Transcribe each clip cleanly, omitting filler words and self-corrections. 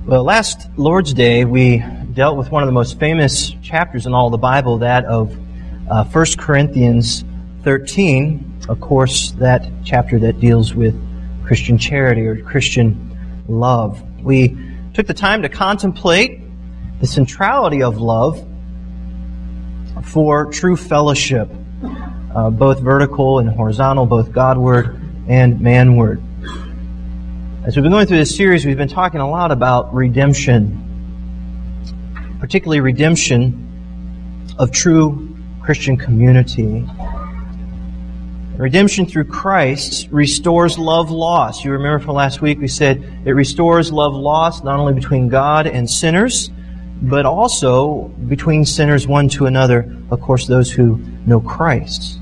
Well, last Lord's Day, we dealt with one of the most famous chapters in all the Bible, that of 1 Corinthians 13, of course, that chapter that deals with Christian charity or Christian love. We took the time to contemplate the centrality of love for true fellowship, both vertical and horizontal, both Godward and manward. As we've been going through this series, we've been talking a lot about redemption, particularly redemption of true Christian community. Redemption through Christ restores love lost. You remember from last week we said it restores love lost not only between God and sinners, but also between sinners one to another, of course, those who know Christ.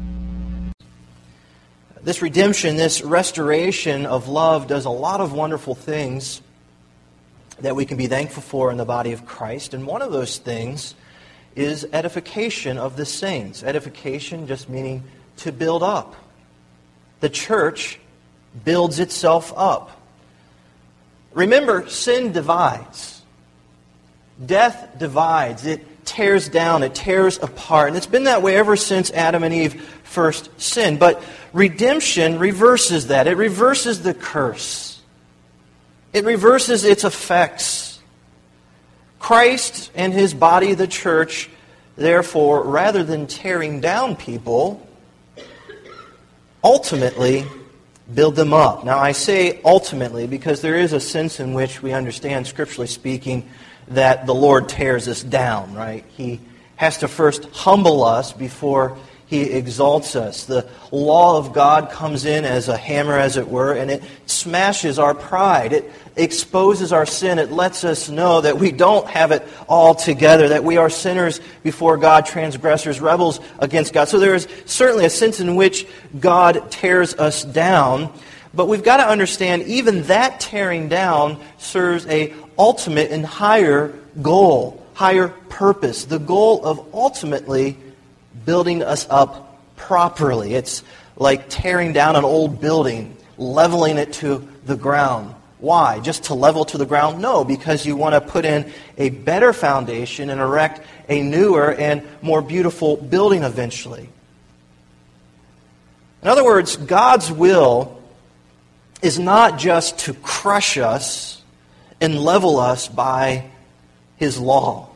This redemption, this restoration of love does a lot of wonderful things that we can be thankful for in the body of Christ. And one of those things is edification of the saints. Edification just meaning to build up. The church builds itself up. Remember, sin divides. Death divides. It tears down. It tears apart. And it's been that way ever since Adam and Eve first sinned. But redemption reverses that. It reverses the curse. It reverses its effects. Christ and His body, the church, therefore, rather than tearing down people, ultimately build them up. Now, I say ultimately because there is a sense in which we understand, scripturally speaking, that the Lord tears us down, right? He has to first humble us before He exalts us. The law of God comes in as a hammer, as it were, and it smashes our pride. It exposes our sin. It lets us know that we don't have it all together, that we are sinners before God, transgressors, rebels against God. So there is certainly a sense in which God tears us down, but we've got to understand even that tearing down serves a ultimate and higher goal, higher purpose, the goal of ultimately building us up properly. It's like tearing down an old building, leveling it to the ground. Why? Just to level to the ground? No, because you want to put in a better foundation and erect a newer and more beautiful building eventually. In other words, God's will is not just to crush us and level us by His law.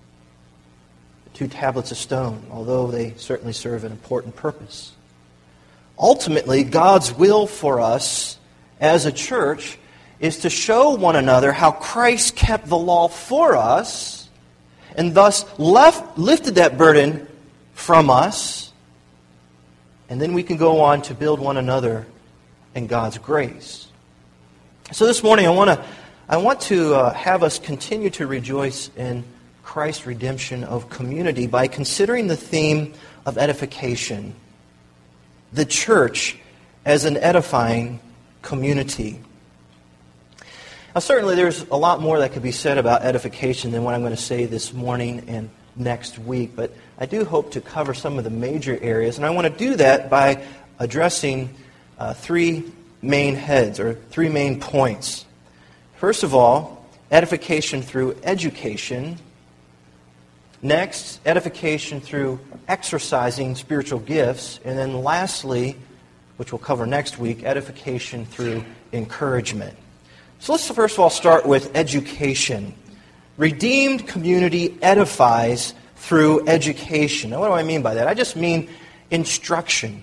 The 2 tablets of stone, although they certainly serve an important purpose. Ultimately, God's will for us as a church is to show one another how Christ kept the law for us and thus lifted that burden from us, and then we can go on to build one another in God's grace. So this morning I want to have us continue to rejoice in Christ's redemption of community by considering the theme of edification. The church as an edifying community. Now certainly there's a lot more that could be said about edification than what I'm going to say this morning and next week, but I do hope to cover some of the major areas, and I want to do that by addressing 3 main heads, or 3 main points. First of all, edification through education. Next, edification through exercising spiritual gifts. And then lastly, which we'll cover next week, edification through encouragement. So let's first of all start with education. Redeemed community edifies through education. Now what do I mean by that? I just mean instruction.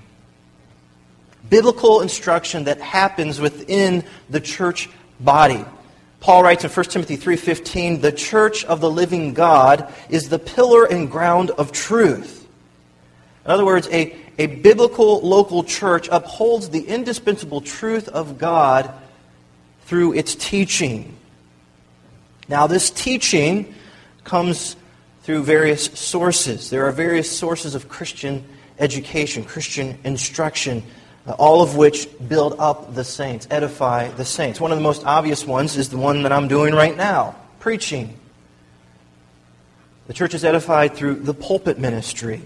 Biblical instruction that happens within the church body. Paul writes in 1 Timothy 3:15, "The church of the living God is the pillar and ground of truth." In other words, a biblical local church upholds the indispensable truth of God through its teaching. Now, this teaching comes through various sources. There are various sources of Christian education, Christian instruction, all of which build up the saints, edify the saints. One of the most obvious ones is the one that I'm doing right now, preaching. The church is edified through the pulpit ministry.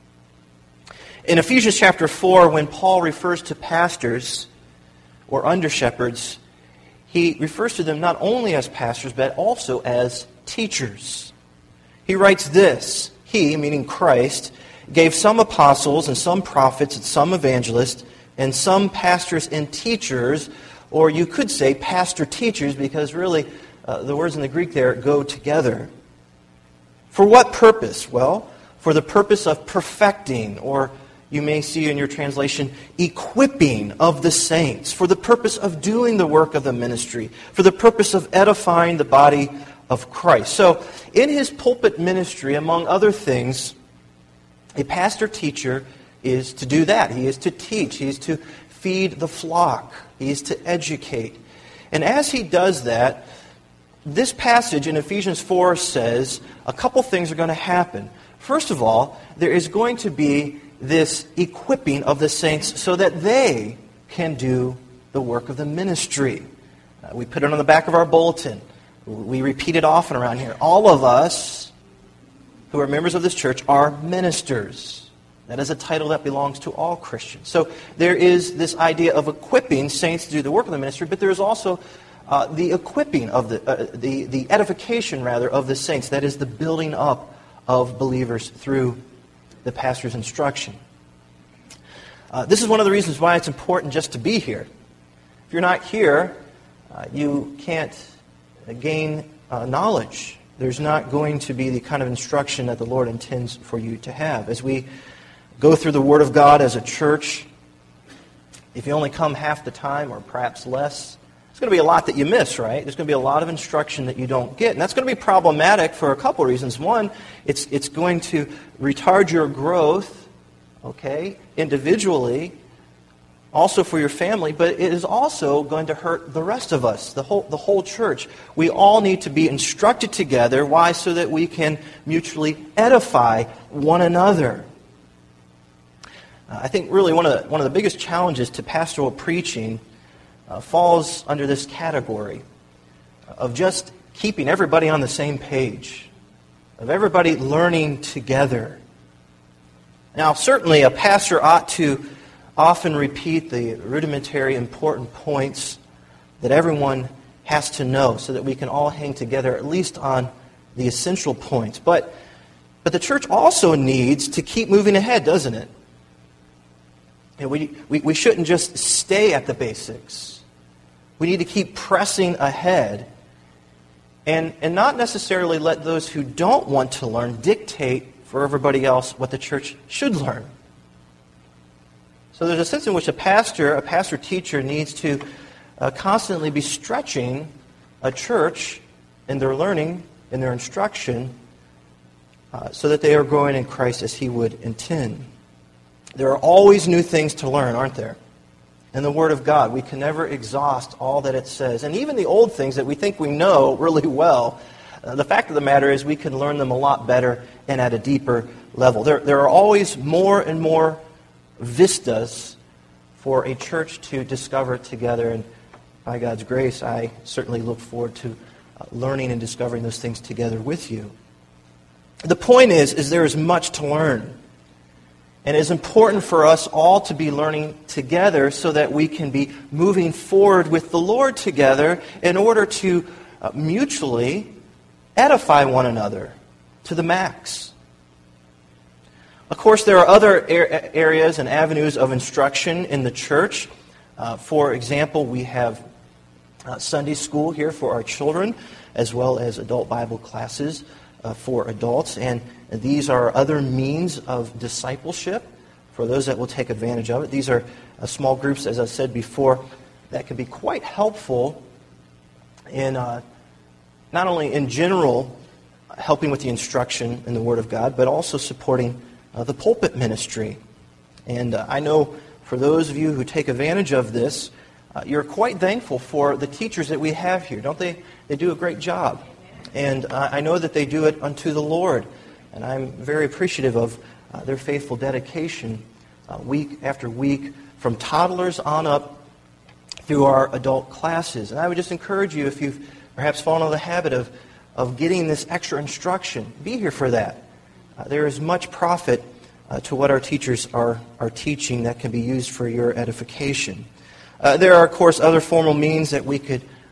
In Ephesians chapter 4, when Paul refers to pastors or under-shepherds, he refers to them not only as pastors, but also as teachers. He writes this: He, meaning Christ, gave some apostles and some prophets and some evangelists and some pastors and teachers, or you could say pastor-teachers, because really the words in the Greek there go together. For what purpose? Well, for the purpose of perfecting, or you may see in your translation, equipping of the saints, for the purpose of doing the work of the ministry, for the purpose of edifying the body of Christ. So, in his pulpit ministry, among other things, a pastor-teacher is to do that. He is to teach. He is to feed the flock. He is to educate. And as he does that, this passage in Ephesians 4 says a couple things are going to happen. First of all, there is going to be this equipping of the saints so that they can do the work of the ministry. We put it on the back of our bulletin. We repeat it often around here. All of us who are members of this church are ministers. That is a title that belongs to all Christians. So there is this idea of equipping saints to do the work of the ministry, but there is also the equipping of the edification, rather, of the saints. That is the building up of believers through the pastor's instruction. This is one of the reasons why it's important just to be here. If you're not here, you can't gain knowledge. There's not going to be the kind of instruction that the Lord intends for you to have. As we go through the Word of God as a church, if you only come half the time or perhaps less, there's going to be a lot that you miss, right? There's going to be a lot of instruction that you don't get. And that's going to be problematic for a couple of reasons. One, it's going to retard your growth, okay, individually, also for your family, but it is also going to hurt the rest of us, the whole church. We all need to be instructed together. Why? So that we can mutually edify one another. I think really one of the biggest challenges to pastoral preaching falls under this category of just keeping everybody on the same page, of everybody learning together. Now, certainly a pastor ought to often repeat the rudimentary important points that everyone has to know so that we can all hang together at least on the essential points. But the church also needs to keep moving ahead, doesn't it? And we shouldn't just stay at the basics. We need to keep pressing ahead and not necessarily let those who don't want to learn dictate for everybody else what the church should learn. So there's a sense in which a pastor-teacher needs to constantly be stretching a church in their learning, in their instruction, so that they are growing in Christ as He would intend. There are always new things to learn, aren't there? In the Word of God, we can never exhaust all that it says. And even the old things that we think we know really well, the fact of the matter is we can learn them a lot better and at a deeper level. There are always more and more vistas for a church to discover together. And by God's grace, I certainly look forward to learning and discovering those things together with you. The point is there is much to learn. And it is important for us all to be learning together so that we can be moving forward with the Lord together in order to mutually edify one another to the max. Of course, there are other areas and avenues of instruction in the church. For example, we have Sunday school here for our children, as well as adult Bible classes for adults. And these are other means of discipleship for those that will take advantage of it. These are small groups, as I said before, that can be quite helpful in not only in general helping with the instruction in the Word of God, but also supporting the pulpit ministry. And I know for those of you who take advantage of this, you're quite thankful for the teachers that we have here, don't they? They do a great job. And I know that they do it unto the Lord. And I'm very appreciative of their faithful dedication week after week, from toddlers on up through our adult classes. And I would just encourage you, if you've perhaps fallen into the habit of getting this extra instruction, be here for that. There is much profit to what our teachers are teaching that can be used for your edification. There are, of course, other formal means that we could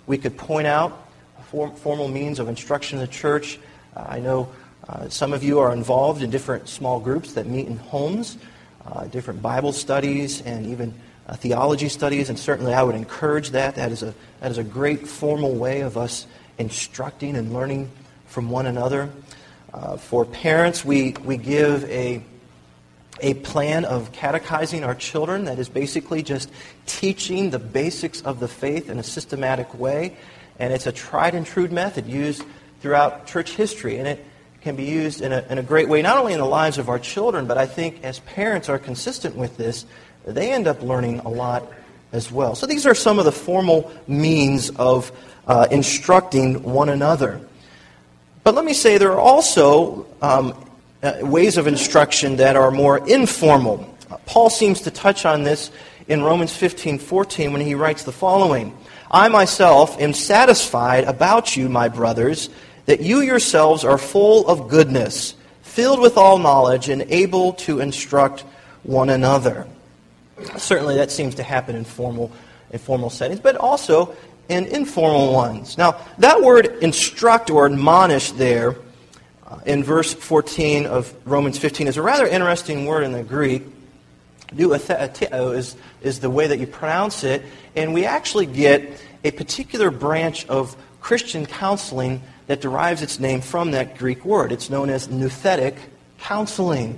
we could point out formal means of instruction in the church. I know some of you are involved in different small groups that meet in homes, different Bible studies, and even theology studies, and certainly I would encourage that. That is a great formal way of us instructing and learning from one another. For parents, we give a plan of catechizing our children that is basically just teaching the basics of the faith in a systematic way. And it's a tried and true method used throughout church history. And it can be used in a great way, not only in the lives of our children, but I think as parents are consistent with this, they end up learning a lot as well. So these are some of the formal means of instructing one another. But let me say there are also ways of instruction that are more informal. Paul seems to touch on this in Romans 15:14 when he writes the following: I myself am satisfied about you, my brothers, that you yourselves are full of goodness, filled with all knowledge, and able to instruct one another. Certainly that seems to happen in formal settings, but also in informal ones. Now, that word instruct or admonish there in verse 14 of Romans 15 is a rather interesting word in the Greek. Douateo is the way that you pronounce it, and we actually get a particular branch of Christian counseling that derives its name from that Greek word. It's known as nouthetic counseling.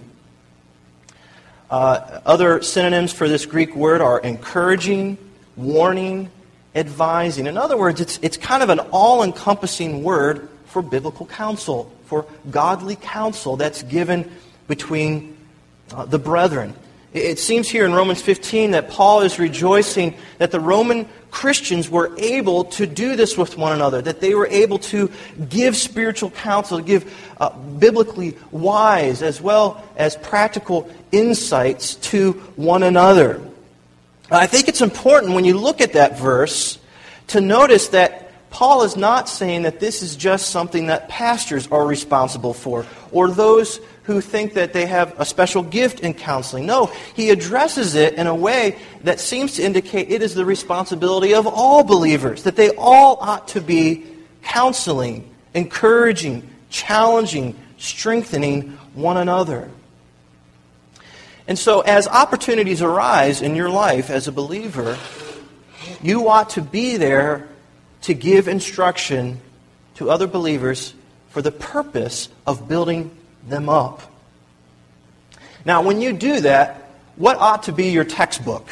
Other synonyms for this Greek word are encouraging, warning, advising. In other words, it's kind of an all-encompassing word for biblical counsel, for godly counsel that's given between the brethren. It seems here in Romans 15 that Paul is rejoicing that the Roman Christians were able to do this with one another, that they were able to give spiritual counsel, to give biblically wise as well as practical insights to one another. I think it's important when you look at that verse to notice that Paul is not saying that this is just something that pastors are responsible for, or those who think that they have a special gift in counseling. No, he addresses it in a way that seems to indicate it is the responsibility of all believers, that they all ought to be counseling, encouraging, challenging, strengthening one another. And so as opportunities arise in your life as a believer, you ought to be there to give instruction to other believers for the purpose of building them up. Now, when you do that, what ought to be your textbook?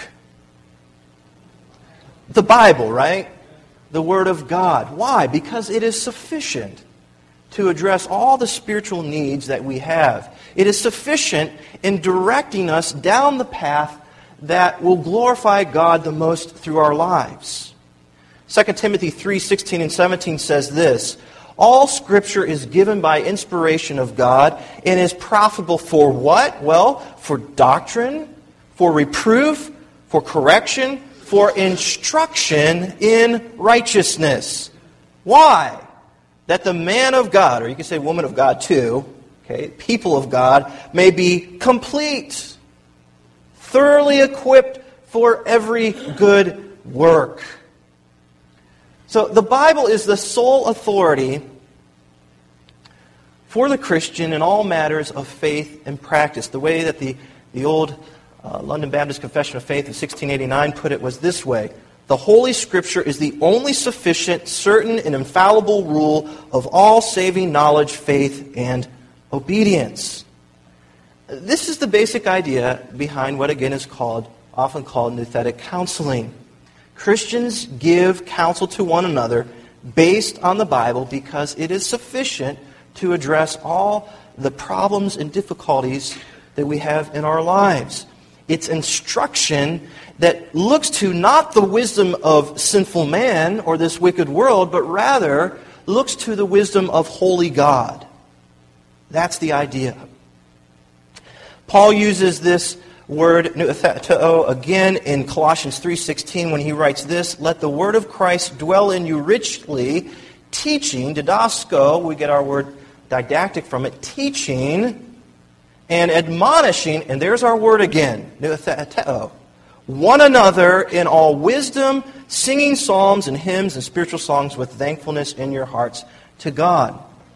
The Bible, right? The Word of God. Why? Because it is sufficient to address all the spiritual needs that we have. It is sufficient in directing us down the path that will glorify God the most through our lives. 2 Timothy 3:16 and 17 says this: all Scripture is given by inspiration of God and is profitable for what? Well, for doctrine, for reproof, for correction, for instruction in righteousness. Why? That the man of God, or you can say woman of God too, okay, people of God, may be complete, thoroughly equipped for every good work. So the Bible is the sole authority for the Christian in all matters of faith and practice. The way that the old London Baptist Confession of Faith of 1689 put it was this way: the Holy Scripture is the only sufficient, certain, and infallible rule of all saving knowledge, faith, and obedience. This is the basic idea behind what again is often called nouthetic counseling. Christians give counsel to one another based on the Bible because it is sufficient to address all the problems and difficulties that we have in our lives. It's instruction that looks to not the wisdom of sinful man or this wicked world, but rather looks to the wisdom of holy God. That's the idea. Paul uses this word noutheto again in Colossians 3:16 when he writes this: let the word of Christ dwell in you richly, teaching, didasko, we get our word didactic from it, teaching and admonishing, and there's our word again, noutheto, one another in all wisdom, singing psalms and hymns and spiritual songs with thankfulness in your hearts to God.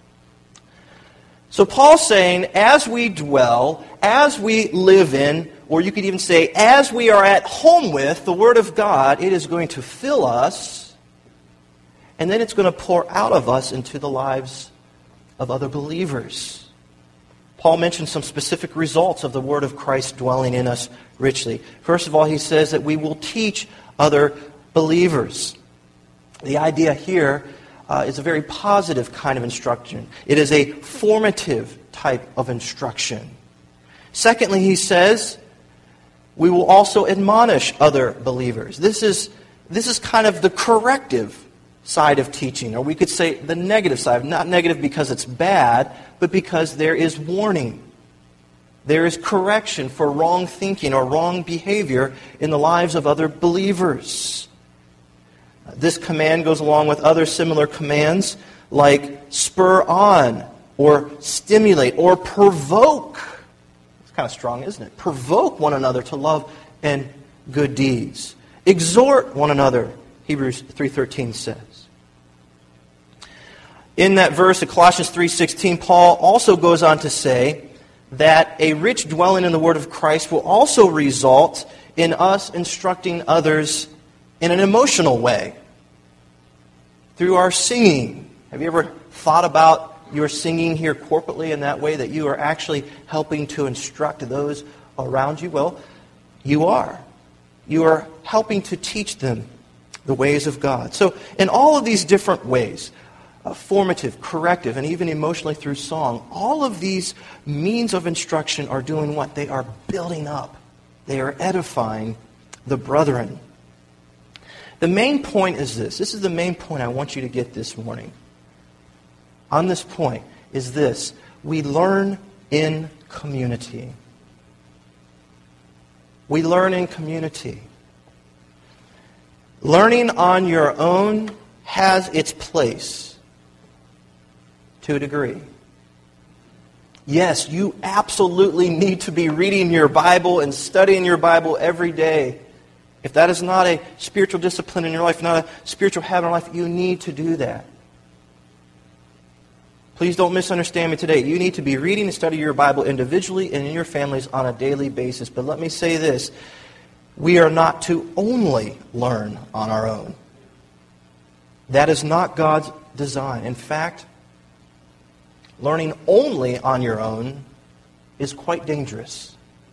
So Paul's saying, as we dwell, as we live in, or you could even say, as we are at home with the Word of God, it is going to fill us, and then it's going to pour out of us into the lives of other believers. Paul mentions some specific results of the Word of Christ dwelling in us richly. First of all, he says that we will teach other believers. The idea here is a very positive kind of instruction. It is a formative type of instruction. Secondly, he says, we will also admonish other believers. This is kind of the corrective side of teaching, or we could say the negative side. Not negative because it's bad, but because there is warning. There is correction for wrong thinking or wrong behavior in the lives of other believers. This command goes along with other similar commands like spur on, or stimulate, or provoke. It's kind of strong, isn't it? Provoke one another to love and good deeds. Exhort one another, Hebrews 3:13 says. In that verse of Colossians 3:16, Paul also goes on to say that a rich dwelling in the Word of Christ will also result in us instructing others in an emotional way through our singing. Have you ever thought about your singing here corporately in that way, that you are actually helping to instruct those around you? Well, you are. You are helping to teach them the ways of God. So in all of these different ways, formative, corrective, and even emotionally through song, all of these means of instruction are doing what? They are building up. They are edifying the brethren. The main point is this. This is the main point I want you to get this morning. On this point is this. We learn in community. We learn in community. Learning on your own has its place to a degree. Yes, you absolutely need to be reading your Bible and studying your Bible every day. If that is not a spiritual discipline in your life, not a spiritual habit in your life, you need to do that. Please don't misunderstand me today. You need to be reading and studying your Bible individually and in your families on a daily basis. But let me say this. We are not to only learn on our own. That is not God's design. In fact, learning only on your own is quite dangerous.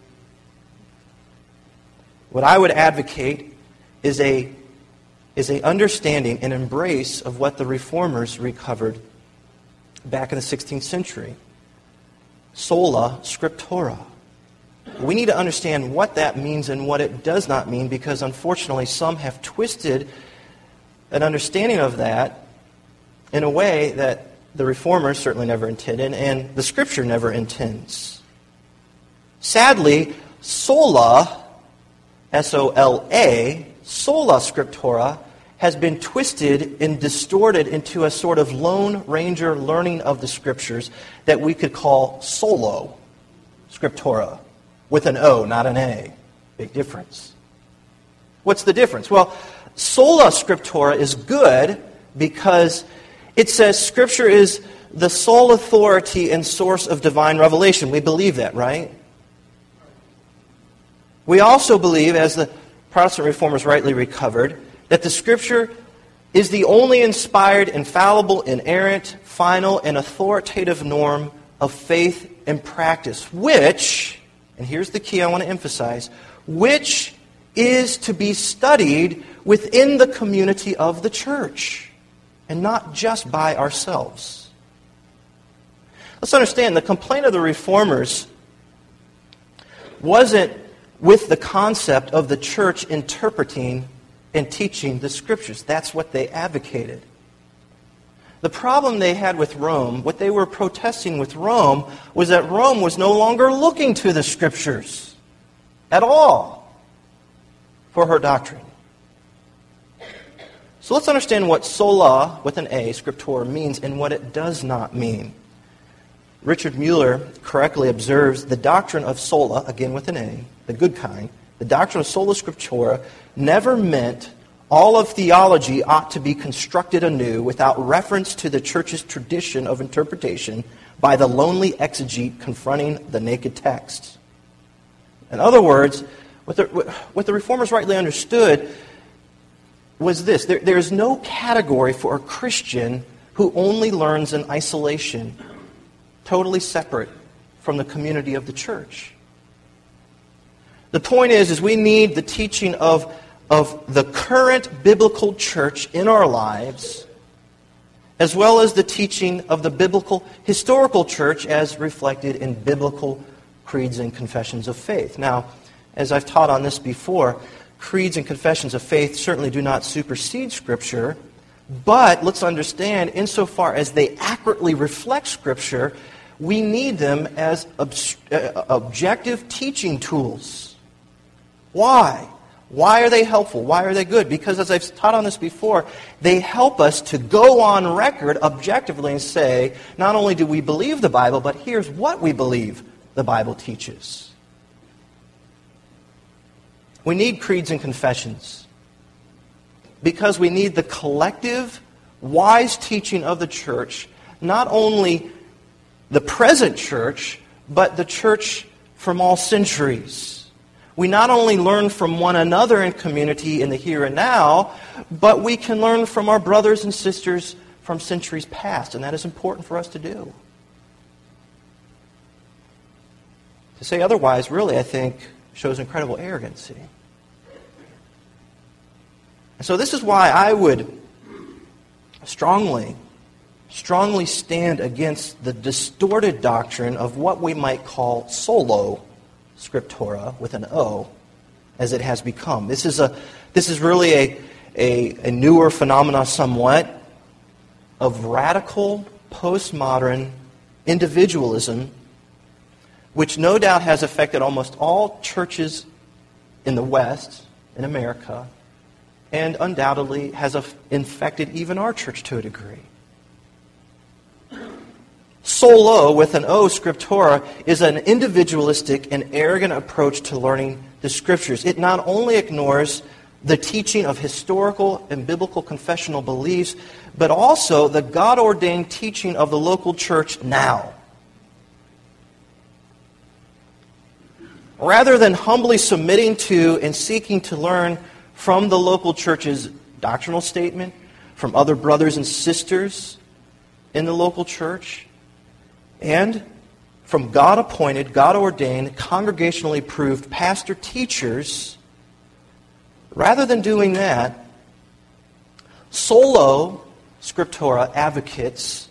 What I would advocate is a understanding and embrace of what the Reformers recovered back in the 16th century. Sola scriptura. We need to understand what that means and what it does not mean, because unfortunately some have twisted an understanding of that in a way that the Reformers certainly never intended, and the Scripture never intends. Sadly, sola, S-O-L-A, sola scriptura, has been twisted and distorted into a sort of Lone Ranger learning of the Scriptures that we could call solo scriptura, with an O, not an A. Big difference. What's the difference? Well, sola scriptura is good because it says Scripture is the sole authority and source of divine revelation. We believe that, right? We also believe, as the Protestant Reformers rightly recovered, that the Scripture is the only inspired, infallible, inerrant, final, and authoritative norm of faith and practice, which, and here's the key I want to emphasize, which is to be studied within the community of the church, and not just by ourselves. Let's understand, the complaint of the Reformers wasn't with the concept of the church interpreting and teaching the Scriptures. That's what they advocated. The problem they had with Rome, what they were protesting with Rome, was that Rome was no longer looking to the Scriptures at all for her doctrine. So let's understand what sola, with an A, scriptura, means and what it does not mean. Richard Mueller correctly observes the doctrine of sola, again with an A, the good kind, the doctrine of sola scriptura never meant all of theology ought to be constructed anew without reference to the church's tradition of interpretation by the lonely exegete confronting the naked text. In other words, what the Reformers rightly understood was this. There is no category for a Christian who only learns in isolation, totally separate from the community of the church. The point is we need the teaching of the current biblical church in our lives, as well as the teaching of the biblical historical church as reflected in biblical creeds and confessions of faith. Now, as I've taught on this before, creeds and confessions of faith certainly do not supersede Scripture, but let's understand, insofar as they accurately reflect Scripture, we need them as objective teaching tools. Why? Why are they helpful? Why are they good? Because, as I've taught on this before, they help us to go on record objectively and say, not only do we believe the Bible, but here's what we believe the Bible teaches. We need creeds and confessions because we need the collective, wise teaching of the church, not only the present church, but the church from all centuries. We not only learn from one another in community in the here and now, but we can learn from our brothers and sisters from centuries past, and that is important for us to do. To say otherwise, really, I think, shows incredible arrogancy. And so this is why I would strongly stand against the distorted doctrine of what we might call solo scriptura with an O, as it has become. This is really a newer phenomena somewhat of radical postmodern individualism, which no doubt has affected almost all churches in the West, in America, and undoubtedly has infected even our church to a degree. Solo, with an O, scriptura, is an individualistic and arrogant approach to learning the Scriptures. It not only ignores the teaching of historical and biblical confessional beliefs, but also the God-ordained teaching of the local church now. Rather than humbly submitting to and seeking to learn from the local church's doctrinal statement, from other brothers and sisters in the local church, and from God-appointed, God-ordained, congregationally approved pastor-teachers, rather than doing that, solo scriptura advocates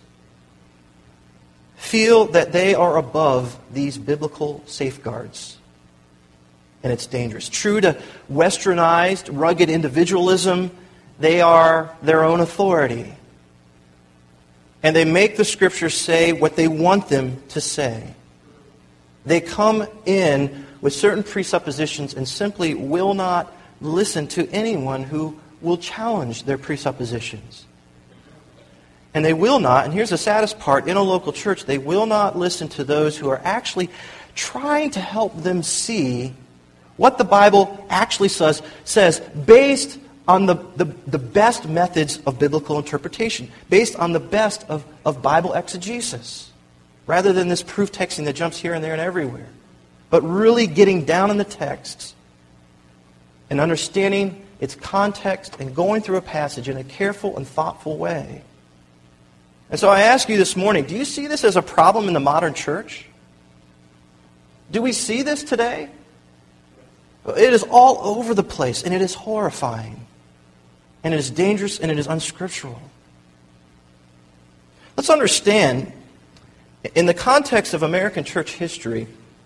feel that they are above these biblical safeguards. And it's dangerous. True to westernized, rugged individualism, they are their own authority. And they make the Scriptures say what they want them to say. They come in with certain presuppositions and simply will not listen to anyone who will challenge their presuppositions. And they will not, and here's the saddest part, in a local church, they will not listen to those who are actually trying to help them see what the Bible actually says based on the best methods of biblical interpretation, based on the best of Bible exegesis, rather than this proof texting that jumps here and there and everywhere, but really getting down in the text and understanding its context and going through a passage in a careful and thoughtful way. And so I ask you this morning, do you see this as a problem in the modern church? Do we see this today? It is all over the place, and it is horrifying. And it is dangerous, and it is unscriptural. Let's understand, in the context of American church history,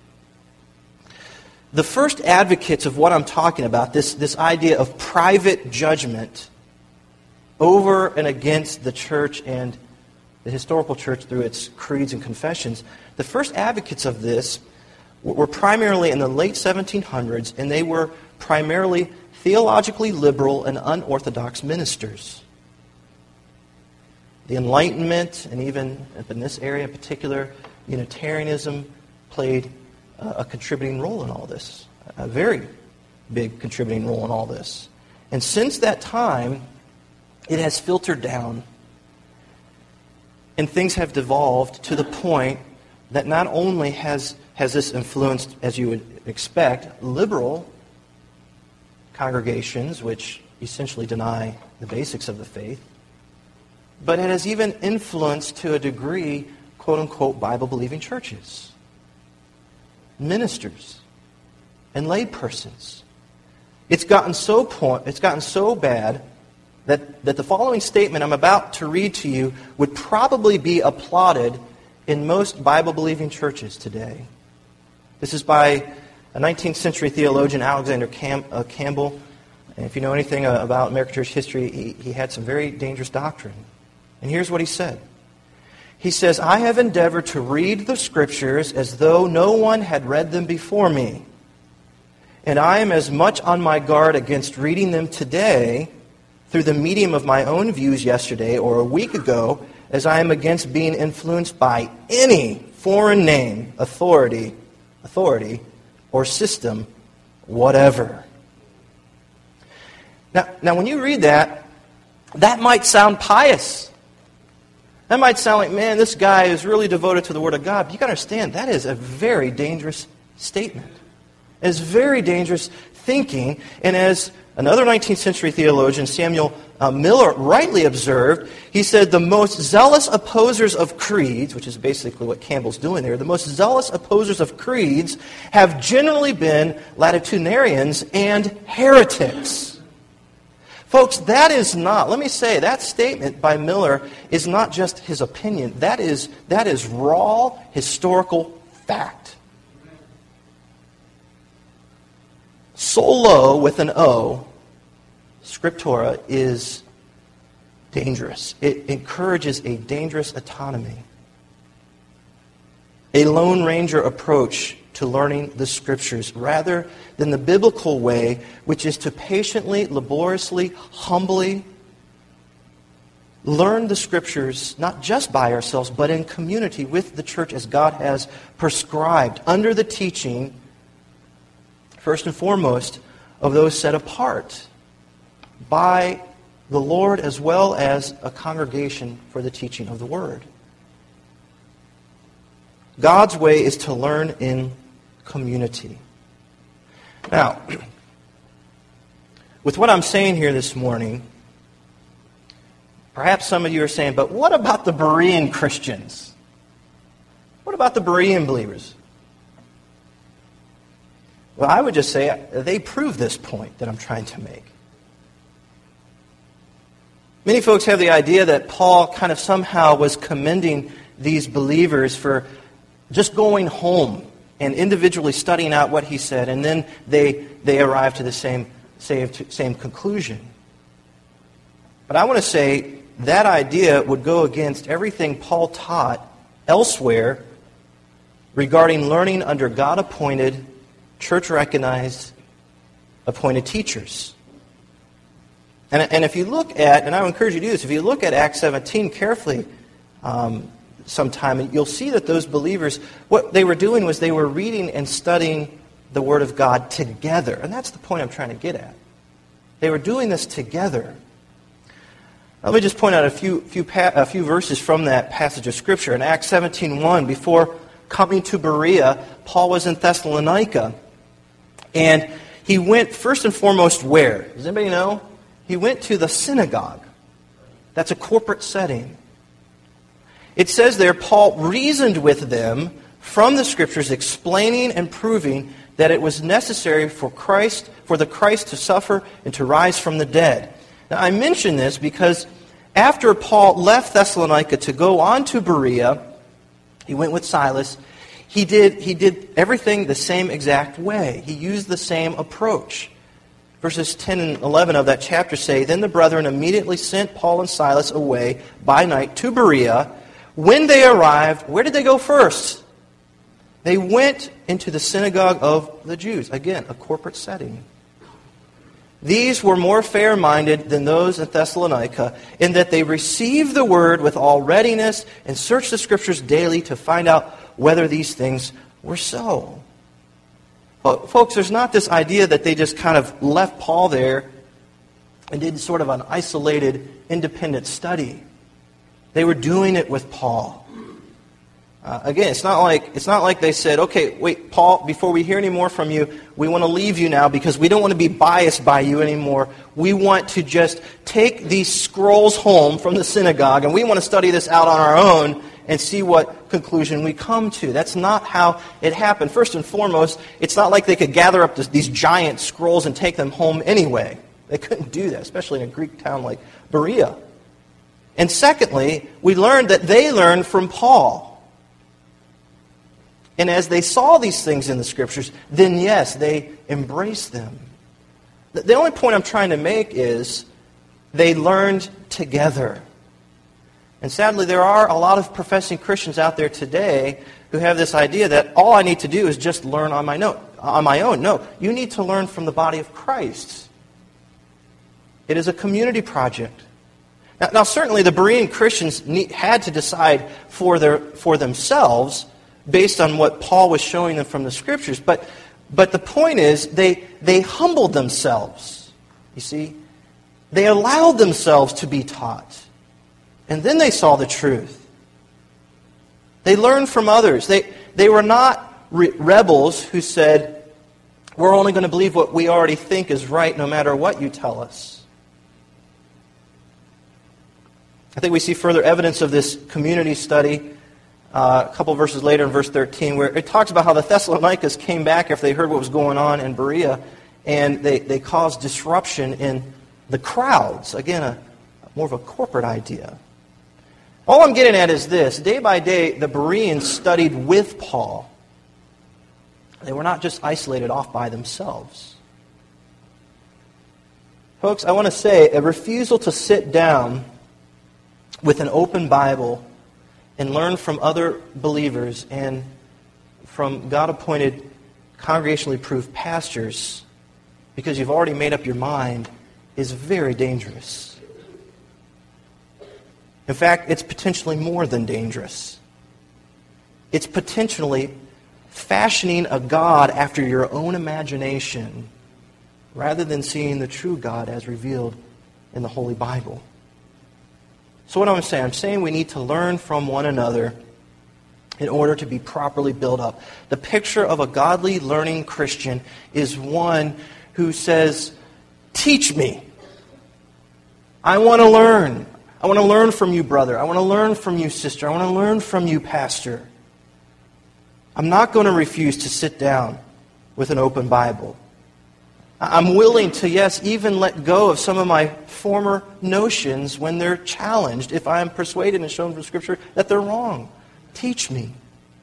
the first advocates of what I'm talking about, this idea of private judgment over and against the church and the historical church through its creeds and confessions, the first advocates of this were primarily in the late 1700s, and they were primarily theologically liberal and unorthodox ministers. The Enlightenment, and even in this area in particular, Unitarianism played a contributing role in all this. Very, big contributing role in all this. And since that time, it has filtered down, and things have devolved to the point that not only has this influenced, as you would expect, liberal congregations, which essentially deny the basics of the faith, but it has even influenced, to a degree, quote-unquote, Bible-believing churches, ministers, and laypersons. It's gotten so bad that the following statement I'm about to read to you would probably be applauded in most Bible-believing churches today. This is by a 19th century theologian, Alexander Campbell. And if you know anything about American church history, he had some very dangerous doctrine. And here's what he said. He says, "I have endeavored to read the Scriptures as though no one had read them before me. And I am as much on my guard against reading them today through the medium of my own views yesterday or a week ago as I am against being influenced by any foreign name, authority, or system, whatever." Now, when you read that, that might sound pious. That might sound like, man, this guy is really devoted to the Word of God. But you got to understand, that is a very dangerous statement. It is very dangerous thinking. And as another 19th century theologian, Samuel Miller, rightly observed, he said, the most zealous opposers of creeds, which is basically what Campbell's doing there, the most zealous opposers of creeds have generally been latitudinarians and heretics. Folks, that is not, let me say, that statement by Miller is not just his opinion. That is raw historical fact. Solo, with an O, Scriptura, is dangerous. It encourages a dangerous autonomy. A Lone Ranger approach to learning the Scriptures rather than the biblical way, which is to patiently, laboriously, humbly learn the Scriptures, not just by ourselves, but in community with the church as God has prescribed, under the teaching, first and foremost, of those set apart by the Lord as well as a congregation for the teaching of the Word. God's way is to learn in community. Now, with what I'm saying here this morning, perhaps some of you are saying, but what about the Berean Christians? What about the Berean believers? Well, I would just say they prove this point that I'm trying to make. Many folks have the idea that Paul kind of somehow was commending these believers for just going home and individually studying out what he said, and then they arrive to the same conclusion. But I want to say that idea would go against everything Paul taught elsewhere regarding learning under God-appointed, church-recognized, appointed teachers. And if you look at, and I would encourage you to do this, if you look at Acts 17 carefully sometime, you'll see that those believers, what they were doing was they were reading and studying the Word of God together. And that's the point I'm trying to get at. They were doing this together. Let me just point out a few verses from that passage of Scripture. In Acts 17:1, before coming to Berea, Paul was in Thessalonica. And he went first and foremost where? Does anybody know? He went to the synagogue. That's a corporate setting. It says there, Paul reasoned with them from the Scriptures, explaining and proving that it was necessary for the Christ to suffer and to rise from the dead. Now, I mention this because after Paul left Thessalonica to go on to Berea, he went with Silas. He did everything the same exact way. He used the same approach. Verses 10 and 11 of that chapter say, "Then the brethren immediately sent Paul and Silas away by night to Berea. When they arrived, where did they go first? They went into the synagogue of the Jews." Again, a corporate setting. "These were more fair-minded than those in Thessalonica, in that they received the word with all readiness and searched the Scriptures daily to find out whether these things were so." But folks, there's not this idea that they just kind of left Paul there and did sort of an isolated, independent study. They were doing it with Paul. Again, it's not like they said, okay, wait, Paul, before we hear any more from you, we want to leave you now because we don't want to be biased by you anymore. We want to just take these scrolls home from the synagogue and we want to study this out on our own and see what conclusion we come to. That's not how it happened. First and foremost, it's not like they could gather up these giant scrolls and take them home anyway. They couldn't do that, especially in a Greek town like Berea. And secondly, we learned that they learned from Paul. And as they saw these things in the Scriptures, then yes, they embraced them. The only point I'm trying to make is they learned together. And sadly, there are a lot of professing Christians out there today who have this idea that all I need to do is just learn on my own. No, you need to learn from the body of Christ. It is a community project. Now certainly the Berean Christians had to decide for themselves based on what Paul was showing them from the Scriptures. But the point is, they humbled themselves. You see? They allowed themselves to be taught. And then they saw the truth. They learned from others. They were not rebels who said, we're only going to believe what we already think is right no matter what you tell us. I think we see further evidence of this community study a couple verses later in verse 13, where it talks about how the Thessalonians came back after they heard what was going on in Berea, and they caused disruption in the crowds. Again, more of a corporate idea. All I'm getting at is this. Day by day, the Bereans studied with Paul. They were not just isolated off by themselves. Folks, I want to say a refusal to sit down with an open Bible and learn from other believers and from God-appointed, congregationally approved pastors because you've already made up your mind is very dangerous. In fact, it's potentially more than dangerous. It's potentially fashioning a God after your own imagination rather than seeing the true God as revealed in the Holy Bible. So what I'm saying? I'm saying we need to learn from one another in order to be properly built up. The picture of a godly, learning Christian is one who says, teach me. I want to learn. I want to learn from you, brother. I want to learn from you, sister. I want to learn from you, pastor. I'm not going to refuse to sit down with an open Bible. I'm willing to, yes, even let go of some of my former notions when they're challenged, if I am persuaded and shown from Scripture that they're wrong. Teach me.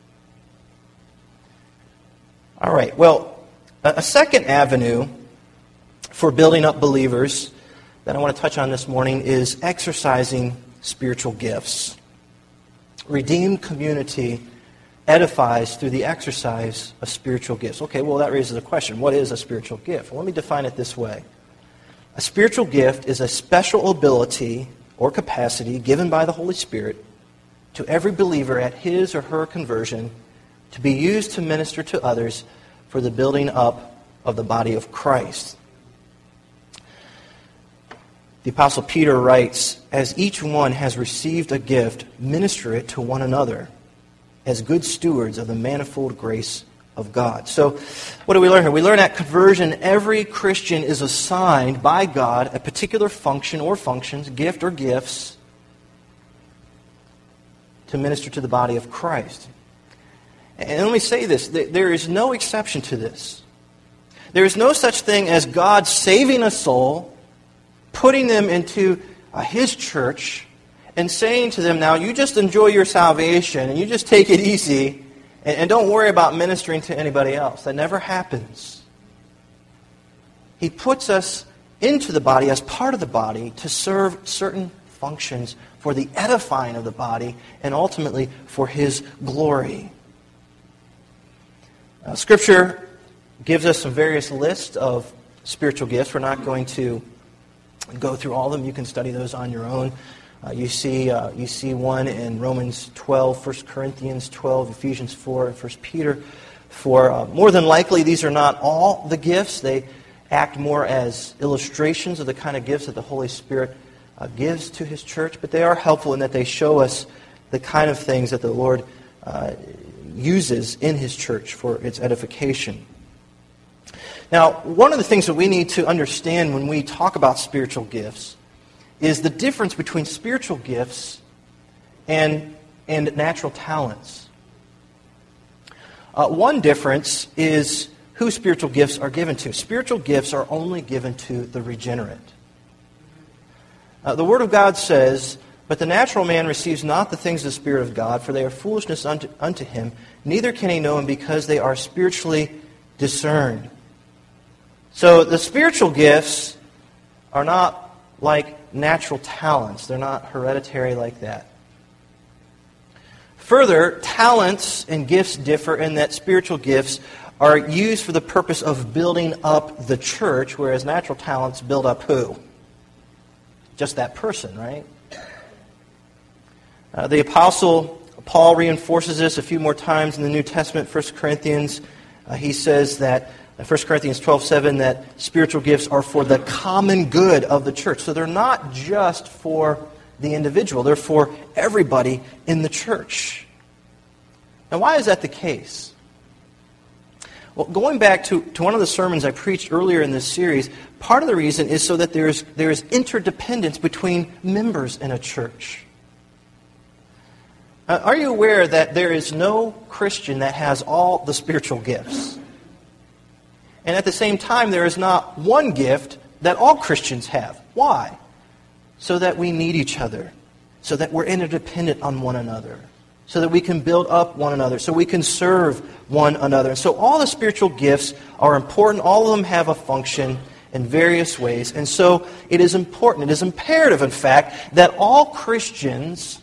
All right, well, a second avenue for building up believers that I want to touch on this morning is exercising spiritual gifts. Redeemed community edifies through the exercise of spiritual gifts. Okay, well, that raises a question. What is a spiritual gift? Well, let me define it this way. A spiritual gift is a special ability or capacity given by the Holy Spirit to every believer at his or her conversion to be used to minister to others for the building up of the body of Christ. The Apostle Peter writes, as each one has received a gift, minister it to one another as good stewards of the manifold grace of God. So, what do we learn here? We learn at conversion, every Christian is assigned by God a particular function or functions, gift or gifts, to minister to the body of Christ. And let me say this, there is no exception to this. There is no such thing as God saving a soul, putting them into His church, and saying to them, now you just enjoy your salvation and you just take it easy and don't worry about ministering to anybody else. That never happens. He puts us into the body as part of the body to serve certain functions for the edifying of the body and ultimately for His glory. Scripture gives us some various lists of spiritual gifts. We're not going to go through all of them. You can study those on your own. You see one in Romans 12, 1 Corinthians 12, Ephesians 4, and 1 Peter For more than likely, these are not all the gifts. They act more as illustrations of the kind of gifts that the Holy Spirit gives to His church, but they are helpful in that they show us the kind of things that the Lord uses in His church for its edification. Now, one of the things that we need to understand when we talk about spiritual gifts is the difference between spiritual gifts and natural talents. One difference is who spiritual gifts are given to. Spiritual gifts are only given to the regenerate. The Word of God says, "But the natural man receives not the things of the Spirit of God, for they are foolishness unto him, neither can he know them because they are spiritually discerned." So the spiritual gifts are not like natural talents. They're not hereditary like that. Further, talents and gifts differ in that spiritual gifts are used for the purpose of building up the church, whereas natural talents build up who? Just that person, right? The Apostle Paul reinforces this a few more times in the New Testament, 1 Corinthians. He says that, 1 Corinthians 12:7, that spiritual gifts are for the common good of the church. So they're not just for the individual. They're for everybody in the church. Now, why is that the case? Well, going back to one of the sermons I preached earlier in this series, part of the reason is so that there is interdependence between members in a church. Are you aware that there is no Christian that has all the spiritual gifts? And at the same time, there is not one gift that all Christians have. Why? So that we need each other. So that we're interdependent on one another. So that we can build up one another. So we can serve one another. And so all the spiritual gifts are important. All of them have a function in various ways. And so it is important, it is imperative, in fact, that all Christians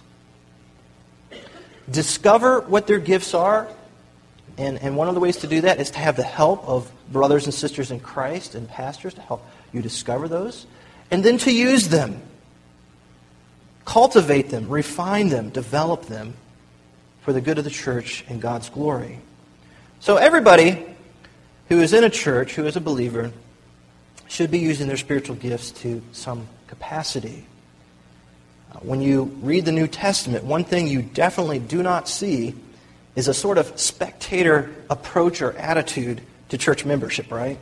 discover what their gifts are. And one of the ways to do that is to have the help of brothers and sisters in Christ and pastors to help you discover those. And then to use them. Cultivate them, refine them, develop them for the good of the church and God's glory. So everybody who is in a church, who is a believer, should be using their spiritual gifts to some capacity. When you read the New Testament, one thing you definitely do not see is a sort of spectator approach or attitude to church membership, right?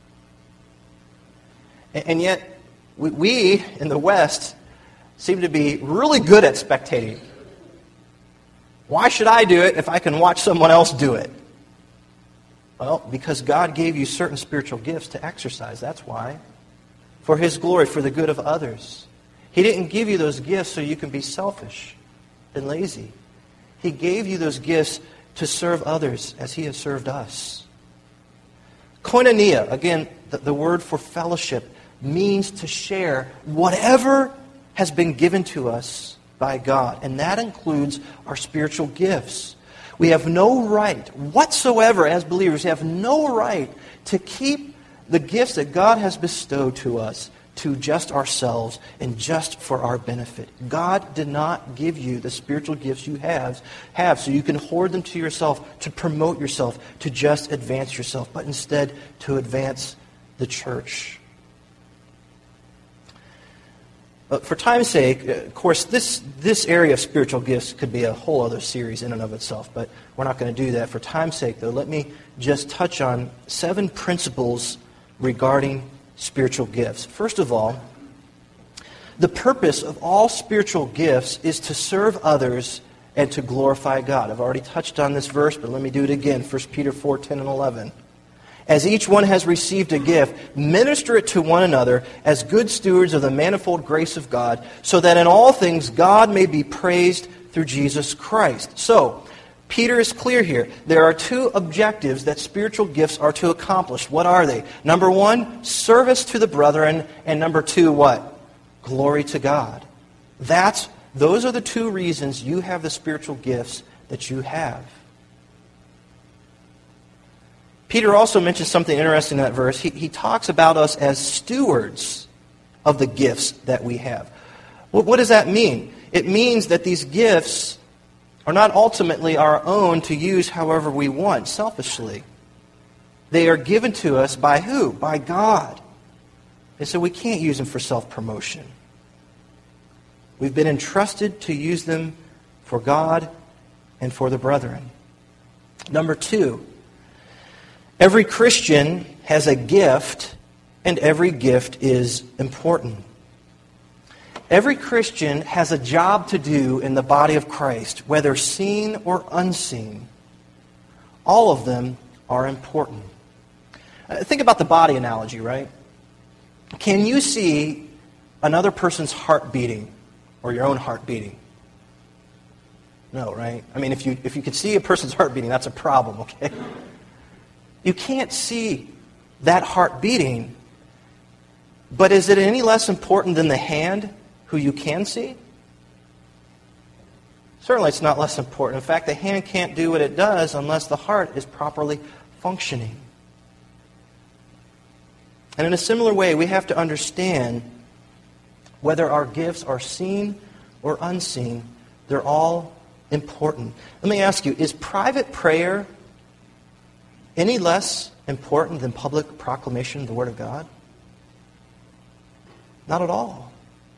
And yet, we in the West seem to be really good at spectating. Why should I do it if I can watch someone else do it? Well, because God gave you certain spiritual gifts to exercise. That's why. For His glory, for the good of others. He didn't give you those gifts so you can be selfish and lazy. He gave you those gifts to serve others as He has served us. Koinonia, again, the word for fellowship, means to share whatever has been given to us by God. And that includes our spiritual gifts. We have no right whatsoever as believers, we have no right to keep the gifts that God has bestowed to us to just ourselves and just for our benefit. God did not give you the spiritual gifts you have so you can hoard them to yourself, to promote yourself, to just advance yourself, but instead to advance the church. For time's sake, of course, this area of spiritual gifts could be a whole other series in and of itself, but we're not going to do that. For time's sake, though, let me just touch on 7 principles regarding spiritual gifts. First of all, the purpose of all spiritual gifts is to serve others and to glorify God. I've already touched on this verse, but let me do it again. 1 Peter 4:10 and 11. As each one has received a gift, minister it to one another as good stewards of the manifold grace of God, so that in all things God may be praised through Jesus Christ. So, Peter is clear here. There are 2 objectives that spiritual gifts are to accomplish. What are they? Number 1, service to the brethren. And number 2, what? Glory to God. Those are the 2 reasons you have the spiritual gifts that you have. Peter also mentions something interesting in that verse. He talks about us as stewards of the gifts that we have. What does that mean? It means that these gifts are not ultimately our own to use however we want, selfishly. They are given to us by who? By God. And so we can't use them for self-promotion. We've been entrusted to use them for God and for the brethren. Number 2, every Christian has a gift, and every gift is important. Every Christian has a job to do in the body of Christ, whether seen or unseen. All of them are important. Think about the body analogy, right? Can you see another person's heart beating or your own heart beating? No, right? I mean, if you could see a person's heart beating, that's a problem, okay? You can't see that heart beating, but is it any less important than the hand who you can see? Certainly it's not less important. In fact, the hand can't do what it does unless the heart is properly functioning. And in a similar way, we have to understand whether our gifts are seen or unseen, they're all important. Let me ask you, is private prayer any less important than public proclamation of the Word of God? Not at all.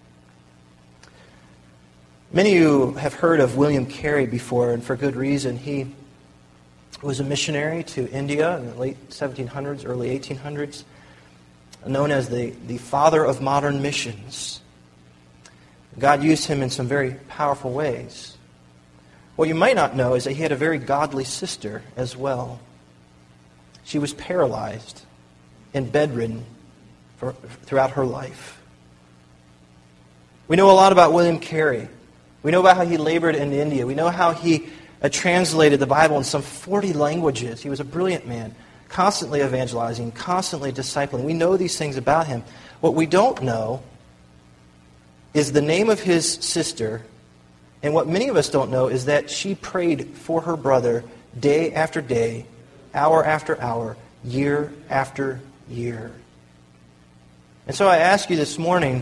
Many of you have heard of William Carey before, and for good reason. He was a missionary to India in the late 1700s, early 1800s, known as the father of modern missions. God used him in some very powerful ways. What you might not know is that he had a very godly sister as well. She was paralyzed and bedridden throughout her life. We know a lot about William Carey. We know about how he labored in India. We know how he translated the Bible in some 40 languages. He was a brilliant man, constantly evangelizing, constantly discipling. We know these things about him. What we don't know is the name of his sister, and what many of us don't know is that she prayed for her brother day after day, hour after hour, year after year. And so I ask you this morning,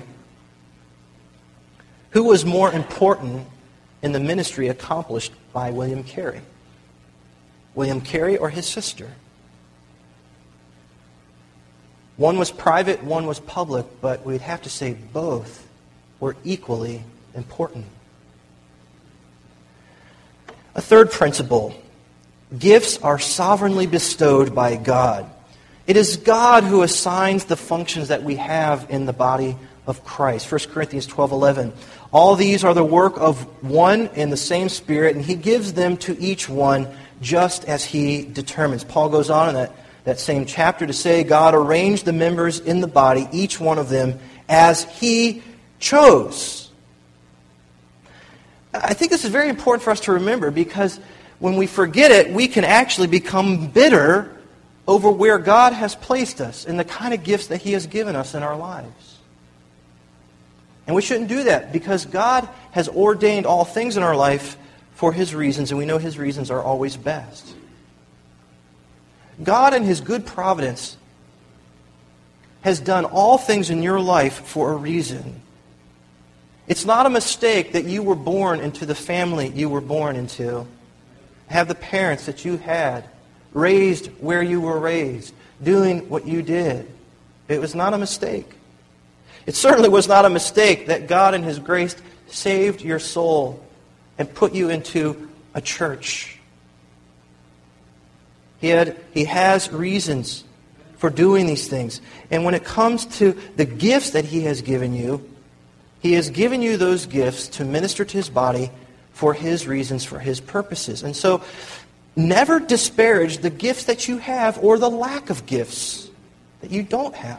who was more important in the ministry accomplished by William Carey? William Carey or his sister? One was private, one was public, but we'd have to say both were equally important. A third principle: gifts are sovereignly bestowed by God. It is God who assigns the functions that we have in the body of Christ. 1 Corinthians 12:11. All these are the work of one and the same Spirit, and He gives them to each one just as He determines. Paul goes on in that same chapter to say God arranged the members in the body, each one of them, as He chose. I think this is very important for us to remember, because when we forget it, we can actually become bitter over where God has placed us and the kind of gifts that He has given us in our lives. And we shouldn't do that, because God has ordained all things in our life for His reasons, and we know His reasons are always best. God in His good providence has done all things in your life for a reason. It's not a mistake that you were born into the family you were born into, have the parents that you had, raised where you were raised, doing what you did. It was not a mistake. It certainly was not a mistake that God in His grace saved your soul and put you into a church. He has reasons for doing these things. And when it comes to the gifts that He has given you, He has given you those gifts to minister to His body for His reasons, for His purposes. And so, never disparage the gifts that you have or the lack of gifts that you don't have.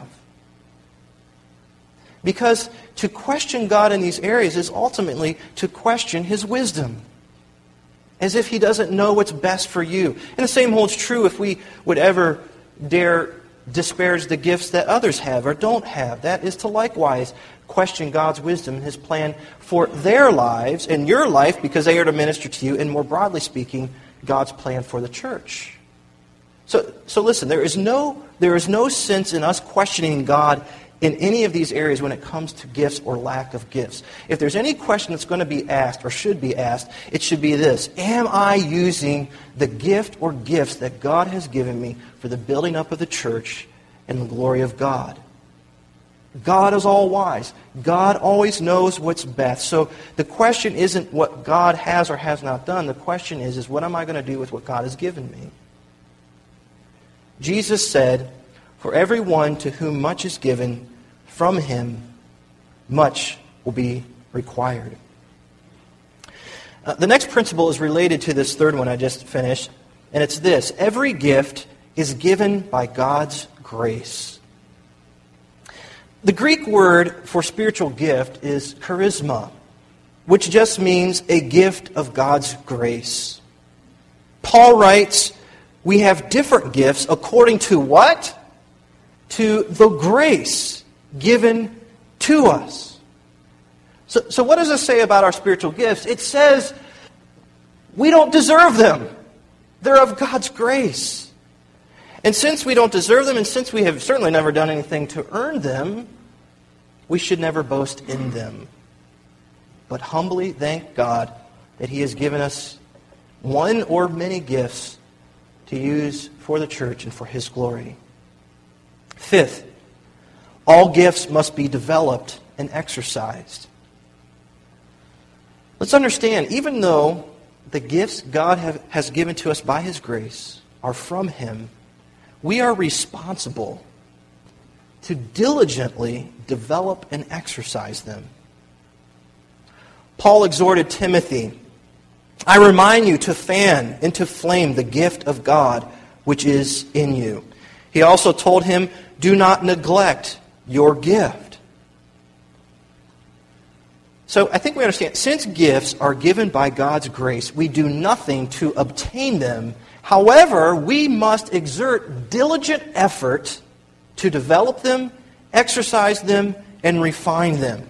Because to question God in these areas is ultimately to question His wisdom, as if He doesn't know what's best for you. And the same holds true if we would ever dare disparage the gifts that others have or don't have. That is to likewise question God's wisdom and His plan for their lives and your life, because they are to minister to you, and more broadly speaking, God's plan for the church. So listen, there is no sense in us questioning God in any of these areas when it comes to gifts or lack of gifts. If there's any question that's going to be asked or should be asked, it should be this: am I using the gift or gifts that God has given me for the building up of the church and the glory of God? God is all wise. God always knows what's best. So the question isn't what God has or has not done. The question is what am I going to do with what God has given me? Jesus said, "For everyone to whom much is given, from him much will be required." The next principle is related to this third one I just finished, and it's this: every gift is given by God's grace. The Greek word for spiritual gift is charisma, which just means a gift of God's grace. Paul writes, we have different gifts according to what? To the grace given to us. So what does it say about our spiritual gifts? It says we don't deserve them. They're of God's grace. And since we don't deserve them, and since we have certainly never done anything to earn them, we should never boast in them, but humbly thank God that He has given us one or many gifts to use for the church and for His glory. Fifth, all gifts must be developed and exercised. Let's understand, even though the gifts God has given to us by His grace are from Him, we are responsible to diligently develop and exercise them. Paul exhorted Timothy, "I remind you to fan into flame the gift of God which is in you." He also told him, "Do not neglect your gift." So I think we understand, since gifts are given by God's grace, we do nothing to obtain them. However, we must exert diligent effort to develop them, exercise them, and refine them.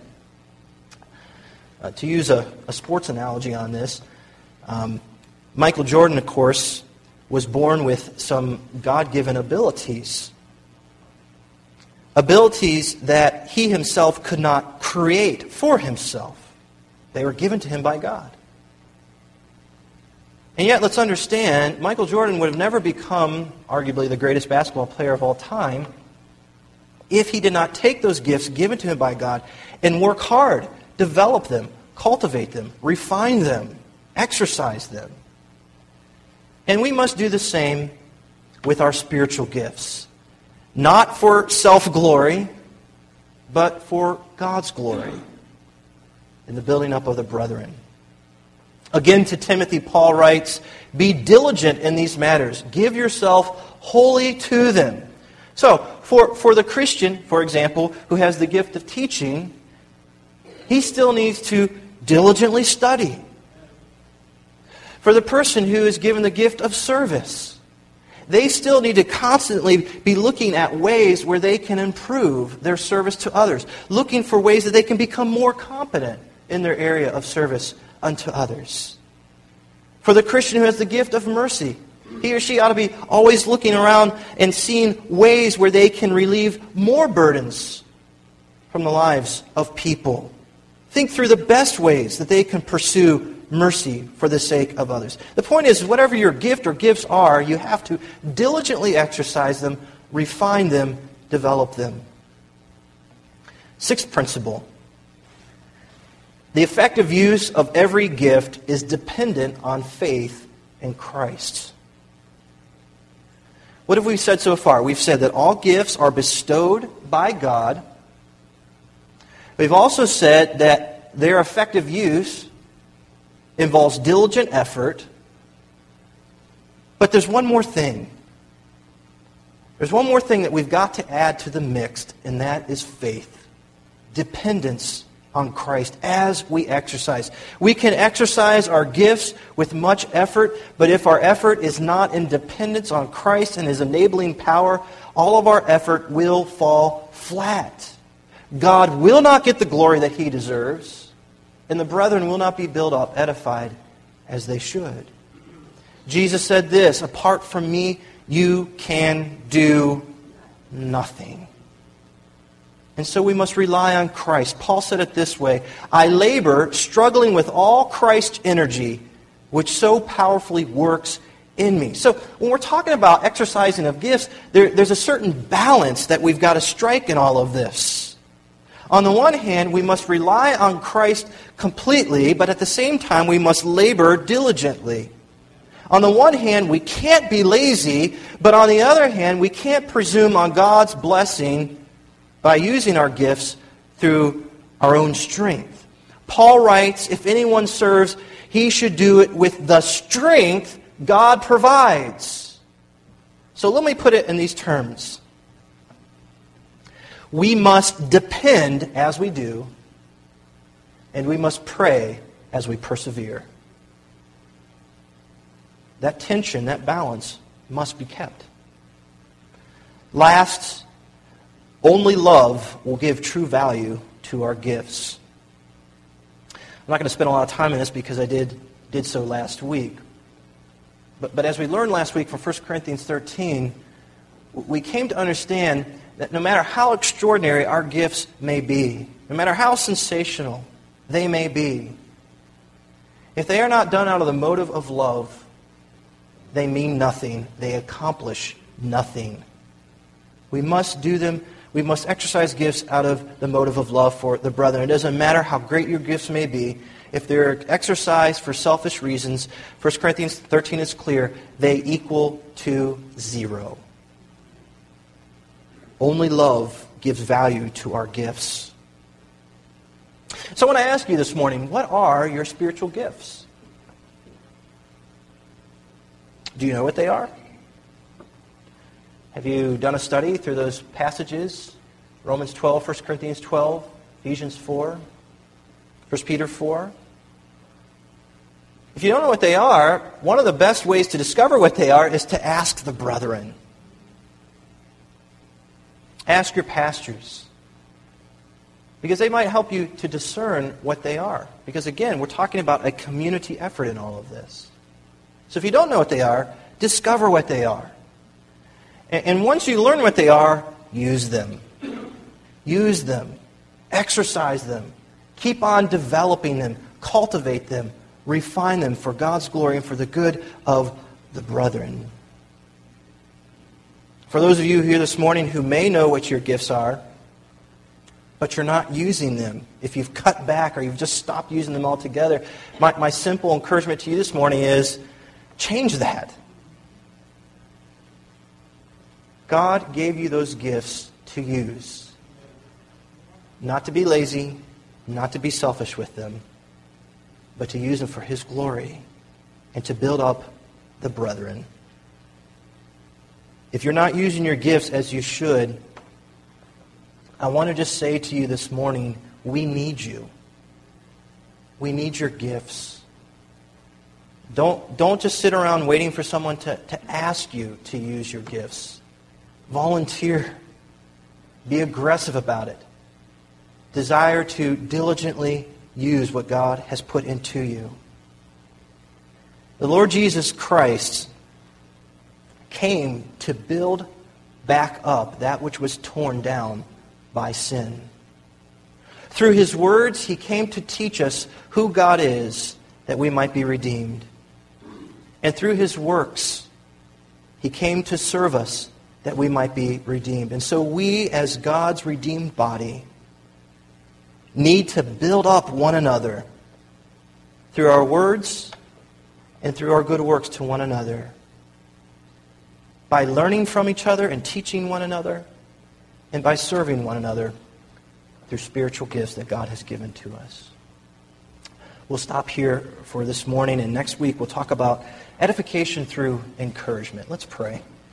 To use a sports analogy on this, Michael Jordan, of course, was born with some God-given abilities. Abilities that he himself could not create for himself. They were given to him by God. And yet, let's understand, Michael Jordan would have never become arguably the greatest basketball player of all time if he did not take those gifts given to him by God and work hard, develop them, cultivate them, refine them, exercise them. And we must do the same with our spiritual gifts. Not for self-glory, but for God's glory in the building up of the brethren. Again, to Timothy, Paul writes, "Be diligent in these matters. Give yourself wholly to them." So, for the Christian, for example, who has the gift of teaching, he still needs to diligently study. For the person who is given the gift of service, they still need to constantly be looking at ways where they can improve their service to others, looking for ways that they can become more competent in their area of service unto others. For the Christian who has the gift of mercy, he or she ought to be always looking around and seeing ways where they can relieve more burdens from the lives of people. Think through the best ways that they can pursue mercy for the sake of others. The point is, whatever your gift or gifts are, you have to diligently exercise them, refine them, develop them. Sixth principle. The effective use of every gift is dependent on faith in Christ. What have we said so far? We've said that all gifts are bestowed by God. We've also said that their effective use involves diligent effort. But there's one more thing. There's one more thing that we've got to add to the mix, and that is faith. Dependence on Christ as we exercise. We can exercise our gifts with much effort, but if our effort is not in dependence on Christ and His enabling power, all of our effort will fall flat. God will not get the glory that He deserves, and the brethren will not be built up, edified as they should. Jesus said this, "Apart from me, you can do nothing." And so we must rely on Christ. Paul said it this way, I labor, struggling with all Christ's energy, which so powerfully works in me. So when we're talking about exercising of gifts, there's a certain balance that we've got to strike in all of this. On the one hand, we must rely on Christ completely, but at the same time, we must labor diligently. On the one hand, we can't be lazy, but on the other hand, we can't presume on God's blessing by using our gifts through our own strength. Paul writes, if anyone serves, he should do it with the strength God provides. So let me put it in these terms. We must depend as we do, and we must pray as we persevere. That tension, that balance must be kept. Last, only love will give true value to our gifts. I'm not going to spend a lot of time on this because I did so last week. But as we learned last week from 1 Corinthians 13, we came to understand that no matter how extraordinary our gifts may be, no matter how sensational they may be, if they are not done out of the motive of love, they mean nothing. They accomplish nothing. We must do them. We must exercise gifts out of the motive of love for the brethren. It doesn't matter how great your gifts may be. If they're exercised for selfish reasons, 1 Corinthians 13 is clear, they equal to zero. Only love gives value to our gifts. So I want to ask you this morning, what are your spiritual gifts? Do you know what they are? Have you done a study through those passages? Romans 12, 1 Corinthians 12, Ephesians 4, 1 Peter 4. If you don't know what they are, one of the best ways to discover what they are is to ask the brethren. Ask your pastors. Because they might help you to discern what they are. Because again, we're talking about a community effort in all of this. So if you don't know what they are, discover what they are. And once you learn what they are, use them. Use them. Exercise them. Keep on developing them. Cultivate them. Refine them for God's glory and for the good of the brethren. For those of you here this morning who may know what your gifts are, but you're not using them, if you've cut back or you've just stopped using them altogether, my simple encouragement to you this morning is change that. God gave you those gifts to use. Not to be lazy, not to be selfish with them, but to use them for His glory and to build up the brethren. If you're not using your gifts as you should, I want to just say to you this morning, we need you. We need your gifts. Don't just sit around waiting for someone to ask you to use your gifts. Volunteer. Be aggressive about it. Desire to diligently use what God has put into you. The Lord Jesus Christ came to build back up that which was torn down by sin. Through His words, He came to teach us who God is, that we might be redeemed. And through His works, He came to serve us, that we might be redeemed. And so we, as God's redeemed body, need to build up one another through our words and through our good works to one another. By learning from each other and teaching one another, and by serving one another through spiritual gifts that God has given to us. We'll stop here for this morning, and next week we'll talk about edification through encouragement. Let's pray.